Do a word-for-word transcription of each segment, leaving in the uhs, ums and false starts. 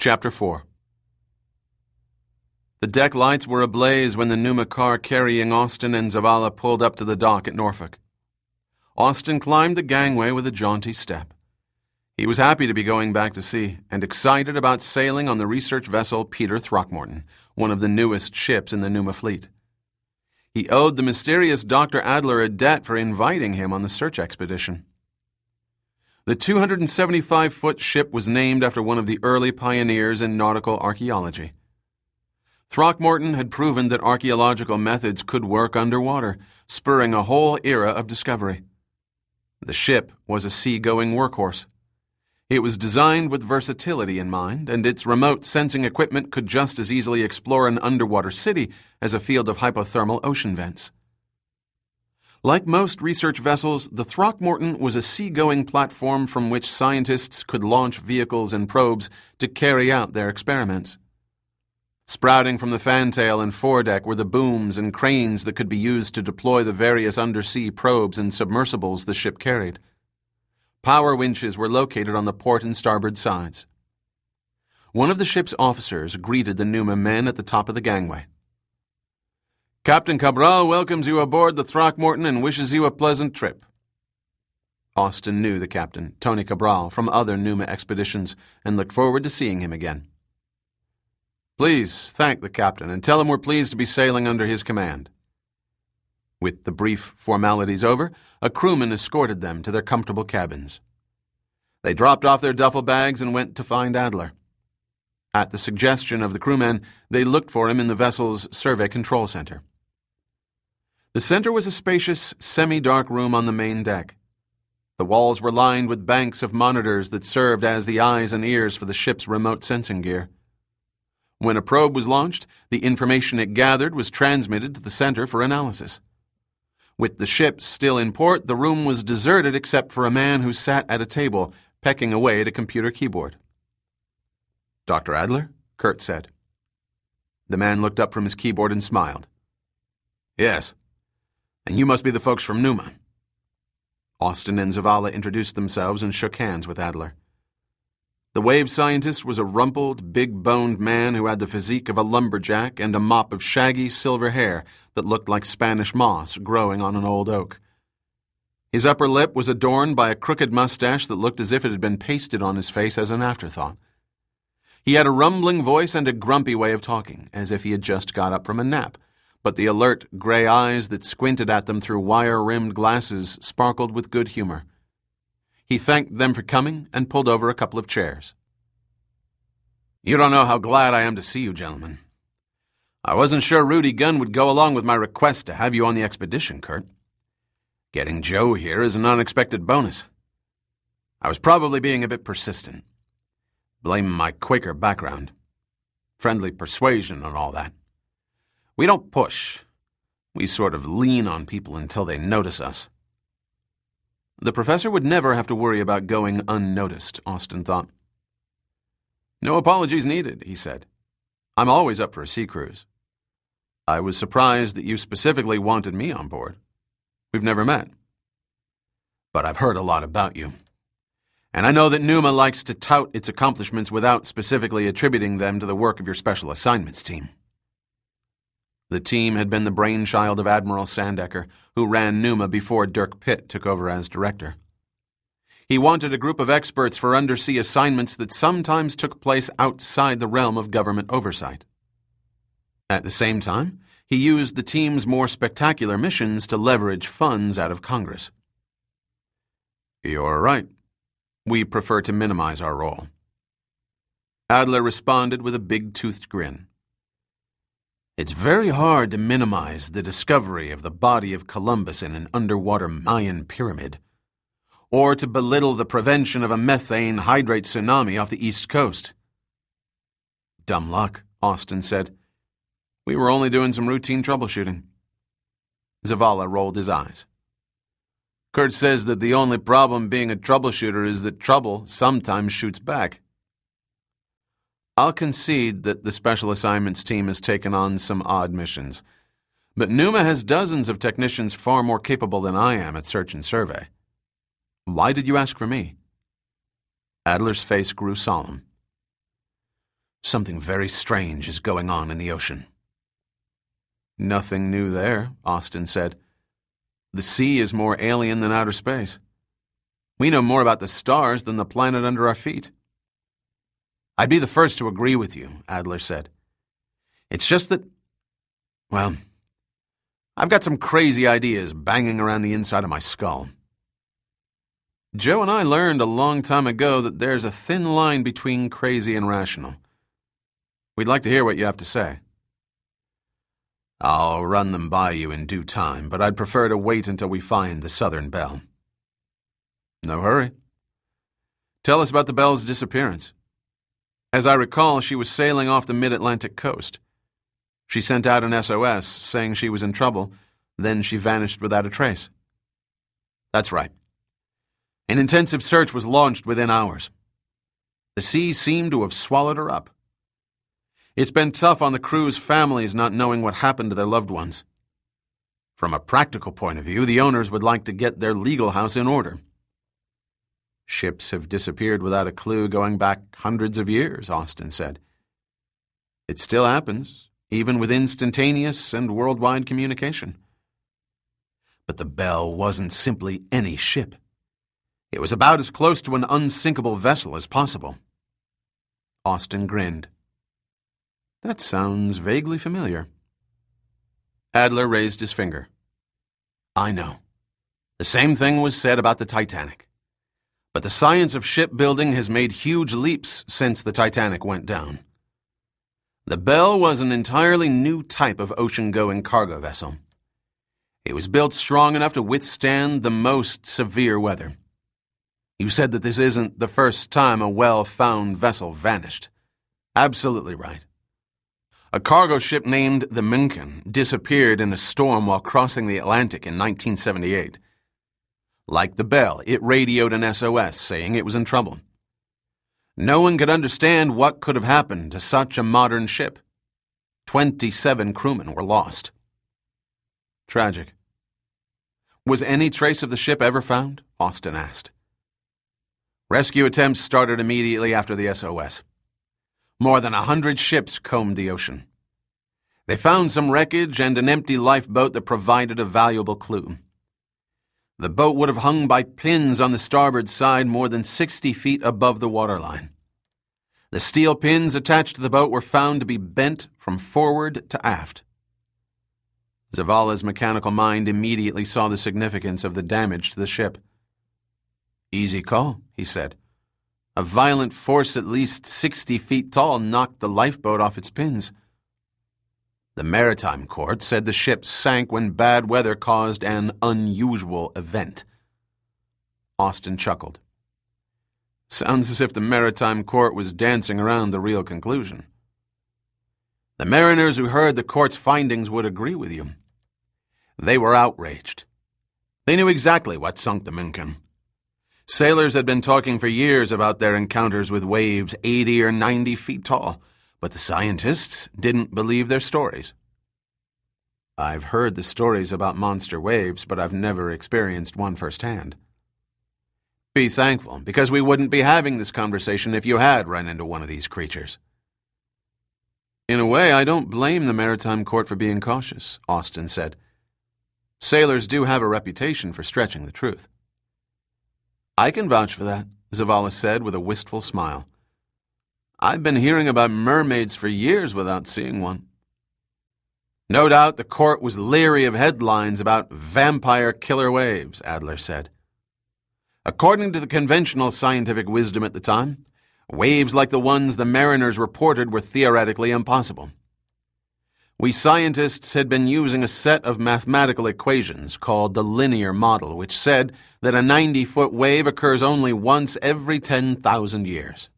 Chapter four. The deck lights were ablaze when the Pneuma car carrying Austin and Zavala pulled up to the dock at Norfolk. Austin climbed the gangway with a jaunty step. He was happy to be going back to sea and excited about sailing on the research vessel Peter Throckmorton, one of the newest ships in the Pneuma fleet. He owed the mysterious Doctor Adler a debt for inviting him on the search expedition. The two hundred seventy-five foot ship was named after one of the early pioneers in nautical archaeology. Throckmorton had proven that archaeological methods could work underwater, spurring a whole era of discovery. The ship was a sea-going workhorse. It was designed with versatility in mind, and its remote sensing equipment could just as easily explore an underwater city as a field of hypothermal ocean vents. Like most research vessels, the Throckmorton was a sea-going platform from which scientists could launch vehicles and probes to carry out their experiments. Sprouting from the fantail and foredeck were the booms and cranes that could be used to deploy the various undersea probes and submersibles the ship carried. Power winches were located on the port and starboard sides. One of the ship's officers greeted the Pneuma men at the top of the gangway. "Captain Cabral welcomes you aboard the Throckmorton and wishes you a pleasant trip." Austin knew the captain, Tony Cabral, from other Pneuma expeditions and looked forward to seeing him again. "Please thank the captain and tell him we're pleased to be sailing under his command." With the brief formalities over, a crewman escorted them to their comfortable cabins. They dropped off their duffel bags and went to find Adler. At the suggestion of the crewmen, they looked for him in the vessel's survey control center. The center was a spacious, semi-dark room on the main deck. The walls were lined with banks of monitors that served as the eyes and ears for the ship's remote sensing gear. When a probe was launched, the information it gathered was transmitted to the center for analysis. With the ship still in port, the room was deserted except for a man who sat at a table, pecking away at a computer keyboard. "Doctor Adler?" Kurt said. The man looked up from his keyboard and smiled. "Yes. And you must be the folks from Pneuma." Austin and Zavala introduced themselves and shook hands with Adler. The wave scientist was a rumpled, big-boned man who had the physique of a lumberjack and a mop of shaggy silver hair that looked like Spanish moss growing on an old oak. His upper lip was adorned by a crooked mustache that looked as if it had been pasted on his face as an afterthought. He had a rumbling voice and a grumpy way of talking, as if he had just got up from a nap, but the alert gray eyes that squinted at them through wire-rimmed glasses sparkled with good humor. He thanked them for coming and pulled over a couple of chairs. "You don't know how glad I am to see you, gentlemen. I wasn't sure Rudy Gunn would go along with my request to have you on the expedition, Kurt. Getting Joe here is an unexpected bonus. I was probably being a bit persistent. Blame my Quaker background. Friendly persuasion and all that. We don't push. We sort of lean on people until they notice us." The professor would never have to worry about going unnoticed, Austin thought. "No apologies needed," he said. "I'm always up for a sea cruise. I was surprised that you specifically wanted me on board. We've never met. But I've heard a lot about you. And I know that Pneuma likes to tout its accomplishments without specifically attributing them to the work of your special assignments team." The team had been the brainchild of Admiral Sandecker, who ran Pneuma before Dirk Pitt took over as director. He wanted a group of experts for undersea assignments that sometimes took place outside the realm of government oversight. At the same time, he used the team's more spectacular missions to leverage funds out of Congress. "You're right. We prefer to minimize our role." Adler responded with a big-toothed grin. "It's very hard to minimize the discovery of the body of Columbus in an underwater Mayan pyramid, or to belittle the prevention of a methane hydrate tsunami off the East Coast." "Dumb luck," Austin said. "We were only doing some routine troubleshooting." Zavala rolled his eyes. "Kurt says that the only problem being a troubleshooter is that trouble sometimes shoots back." I'll concede that the Special Assignments team has taken on some odd missions, but Pneuma has dozens of technicians far more capable than I am at search and survey. Why did you ask for me? Adler's face grew solemn. Something very strange is going on in the ocean. Nothing new there, Austin said. The sea is more alien than outer space. We know more about the stars than the planet under our feet. I'd be the first to agree with you, Adler said. It's just that, well, I've got some crazy ideas banging around the inside of my skull. Joe and I learned a long time ago that there's a thin line between crazy and rational. We'd like to hear what you have to say. I'll run them by you in due time, but I'd prefer to wait until we find the Southern Belle. No hurry. Tell us about the Belle's disappearance. As I recall, she was sailing off the mid-Atlantic coast. She sent out an S O S saying she was in trouble, then she vanished without a trace. That's right. An intensive search was launched within hours. The sea seemed to have swallowed her up. It's been tough on the crew's families not knowing what happened to their loved ones. From a practical point of view, the owners would like to get their legal house in order. Ships have disappeared without a clue going back hundreds of years, Austin said. It still happens, even with instantaneous and worldwide communication. But the Belle wasn't simply any ship. It was about as close to an unsinkable vessel as possible. Austin grinned. That sounds vaguely familiar. Adler raised his finger. I know. The same thing was said about the Titanic. But the science of shipbuilding has made huge leaps since the Titanic went down. The Belle was an entirely new type of ocean-going cargo vessel. It was built strong enough to withstand the most severe weather. You said that this isn't the first time a well-found vessel vanished. Absolutely right. A cargo ship named the Minken disappeared in a storm while crossing the Atlantic in nineteen seventy-eight. Like the Belle, it radioed an S O S saying it was in trouble. No one could understand what could have happened to such a modern ship. Twenty-seven crewmen were lost. Tragic. Was any trace of the ship ever found? Austin asked. Rescue attempts started immediately after the S O S. More than a hundred ships combed the ocean. They found some wreckage and an empty lifeboat that provided a valuable clue. The boat would have hung by pins on the starboard side more than sixty feet above the waterline. The steel pins attached to the boat were found to be bent from forward to aft. Zavala's mechanical mind immediately saw the significance of the damage to the ship. Easy call, he said. A violent force at least sixty feet tall knocked the lifeboat off its pins. The Maritime Court said the ship sank when bad weather caused an unusual event. Austin chuckled. Sounds as if the Maritime Court was dancing around the real conclusion. The mariners who heard the court's findings would agree with you. They were outraged. They knew exactly what sunk the Minken. Sailors had been talking for years about their encounters with waves eighty or ninety feet tall, but the scientists didn't believe their stories. I've heard the stories about monster waves, but I've never experienced one firsthand. Be thankful, because we wouldn't be having this conversation if you had run into one of these creatures. In a way, I don't blame the Maritime Court for being cautious, Austin said. Sailors do have a reputation for stretching the truth. I can vouch for that, Zavala said with a wistful smile. I've been hearing about mermaids for years without seeing one. No doubt the court was leery of headlines about vampire killer waves, Adler said. According to the conventional scientific wisdom at the time, waves like the ones the mariners reported were theoretically impossible. We scientists had been using a set of mathematical equations called the linear model, which said that a ninety-foot wave occurs only once every ten thousand years.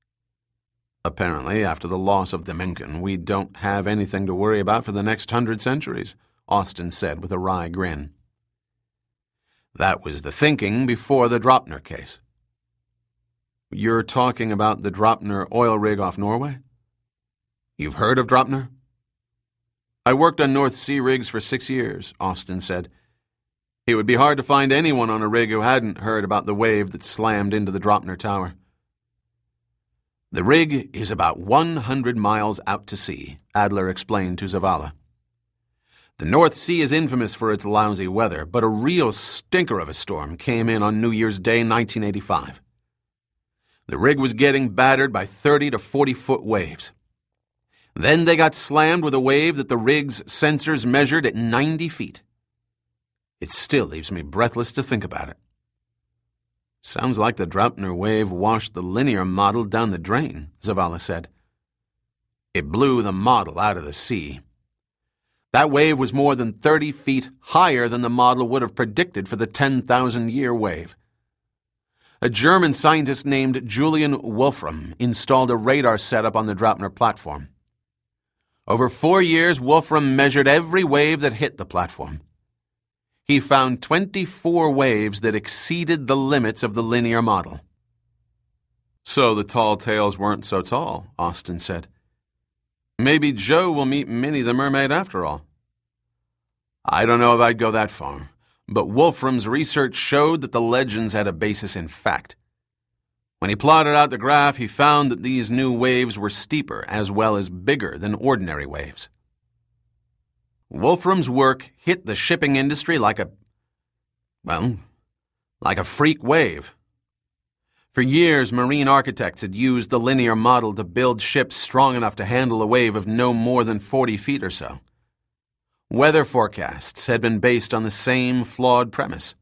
Apparently, after the loss of the Minken, we don't have anything to worry about for the next hundred centuries, Austin said with a wry grin. That was the thinking before the Dropner case. You're talking about the Dropner oil rig off Norway? You've heard of Dropner? I worked on North Sea rigs for six years, Austin said. It would be hard to find anyone on a rig who hadn't heard about the wave that slammed into the Dropner Tower. The rig is about one hundred miles out to sea, Adler explained to Zavala. The North Sea is infamous for its lousy weather, but a real stinker of a storm came in on New Year's Day nineteen eighty-five. The rig was getting battered by thirty to forty foot waves. Then they got slammed with a wave that the rig's sensors measured at ninety feet. It still leaves me breathless to think about it. Sounds like the Draupner wave washed the linear model down the drain, Zavala said. It blew the model out of the sea. That wave was more than thirty feet higher than the model would have predicted for the ten thousand year wave. A German scientist named Julian Wolfram installed a radar setup on the Draupner platform. Over four years, Wolfram measured every wave that hit the platform. He found twenty-four waves that exceeded the limits of the linear model. So the tall tales weren't so tall, Austin said. Maybe Joe will meet Minnie the mermaid after all. I don't know if I'd go that far, but Wolfram's research showed that the legends had a basis in fact. When he plotted out the graph, he found that these new waves were steeper as well as bigger than ordinary waves. Wolfram's work hit the shipping industry like a, well, like a freak wave. For years, marine architects had used the linear model to build ships strong enough to handle a wave of no more than forty feet or so. Weather forecasts had been based on the same flawed premise.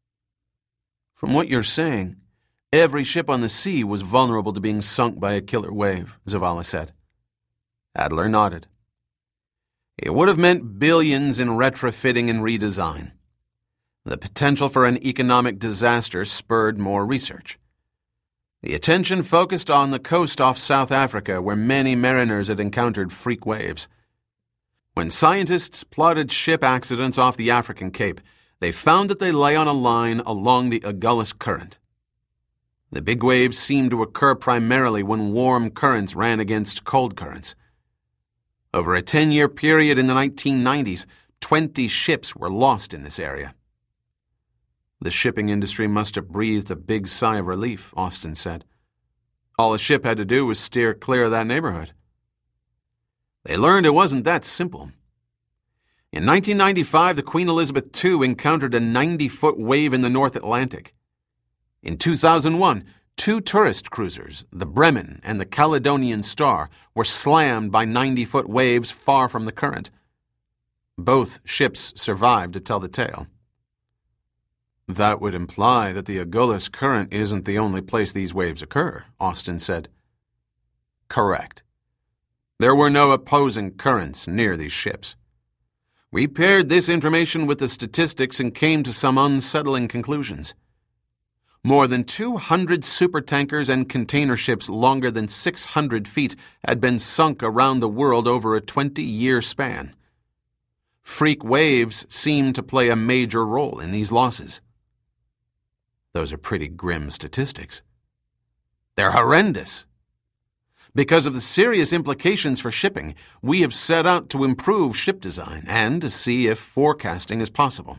From what you're saying, every ship on the sea was vulnerable to being sunk by a killer wave, Zavala said. Adler nodded. It would have meant billions in retrofitting and redesign. The potential for an economic disaster spurred more research. The attention focused on the coast off South Africa, where many mariners had encountered freak waves. When scientists plotted ship accidents off the African Cape, they found that they lay on a line along the Agulhas Current. The big waves seemed to occur primarily when warm currents ran against cold currents. Over a ten-year period in the nineteen nineties, twenty ships were lost in this area. The shipping industry must have breathed a big sigh of relief, Austin said. All a ship had to do was steer clear of that neighborhood. They learned it wasn't that simple. In nineteen ninety-five, the Queen Elizabeth the Second encountered a ninety-foot wave in the North Atlantic. In two thousand one, two tourist cruisers, the Bremen and the Caledonian Star, were slammed by ninety-foot waves far from the current. Both ships survived to tell the tale. That would imply that the Agulhas Current isn't the only place these waves occur, Austin said. Correct. There were no opposing currents near these ships. We paired this information with the statistics and came to some unsettling conclusions. More than two hundred supertankers and container ships longer than six hundred feet had been sunk around the world over a twenty-year span. Freak waves seemed to play a major role in these losses. Those are pretty grim statistics. They're horrendous. Because of the serious implications for shipping, we have set out to improve ship design and to see if forecasting is possible.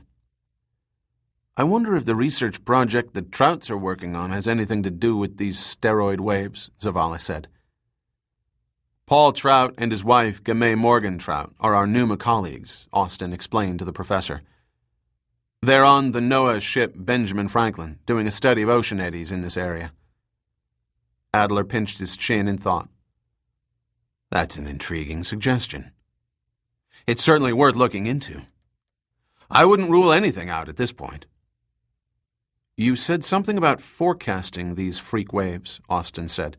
I wonder if the research project the Trouts are working on has anything to do with these steroid waves, Zavala said. Paul Trout and his wife, Gamay Morgan Trout, are our NUMA colleagues, Austin explained to the professor. They're on the NOAA ship Benjamin Franklin, doing a study of ocean eddies in this area. Adler pinched his chin in thought. That's an intriguing suggestion. It's certainly worth looking into. I wouldn't rule anything out at this point. You said something about forecasting these freak waves, Austin said.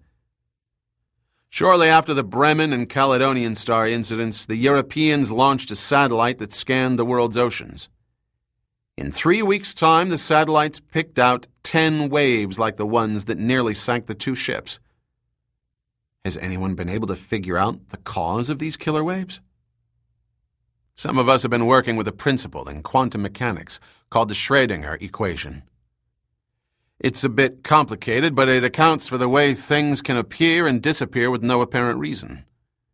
Shortly after the Bremen and Caledonian Star incidents, the Europeans launched a satellite that scanned the world's oceans. In three weeks' time, the satellites picked out ten waves like the ones that nearly sank the two ships. Has anyone been able to figure out the cause of these killer waves? Some of us have been working with a principle in quantum mechanics called the Schrödinger equation. It's a bit complicated, but it accounts for the way things can appear and disappear with no apparent reason.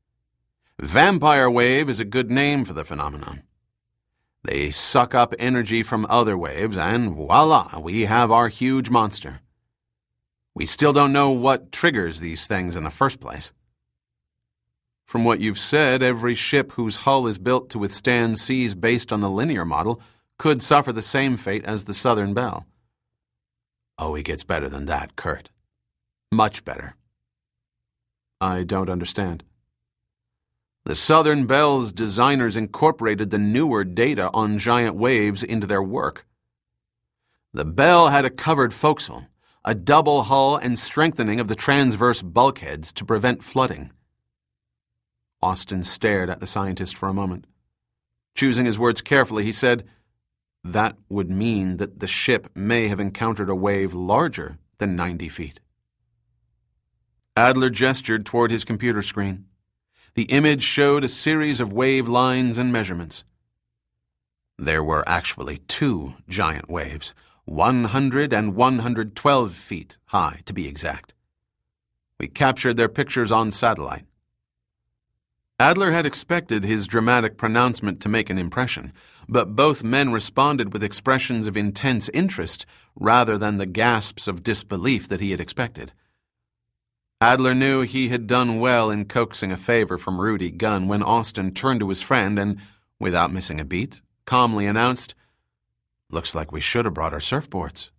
Vampire wave is a good name for the phenomenon. They suck up energy from other waves, and voila, we have our huge monster. We still don't know what triggers these things in the first place. From what you've said, every ship whose hull is built to withstand seas based on the linear model could suffer the same fate as the Southern Belle. Oh, it gets better than that, Kurt. Much better. I don't understand. The Southern Belle's designers incorporated the newer data on giant waves into their work. The Belle had a covered forecastle, a double hull and strengthening of the transverse bulkheads to prevent flooding. Austin stared at the scientist for a moment. Choosing his words carefully, he said, "That would mean that the ship may have encountered a wave larger than ninety feet. Adler gestured toward his computer screen. The image showed a series of wave lines and measurements. There were actually two giant waves, one hundred and one hundred twelve feet high, to be exact. We captured their pictures on satellite." Adler had expected his dramatic pronouncement to make an impression, but both men responded with expressions of intense interest rather than the gasps of disbelief that he had expected. Adler knew he had done well in coaxing a favor from Rudy Gunn when Austin turned to his friend and, without missing a beat, calmly announced, "Looks like we should have brought our surfboards."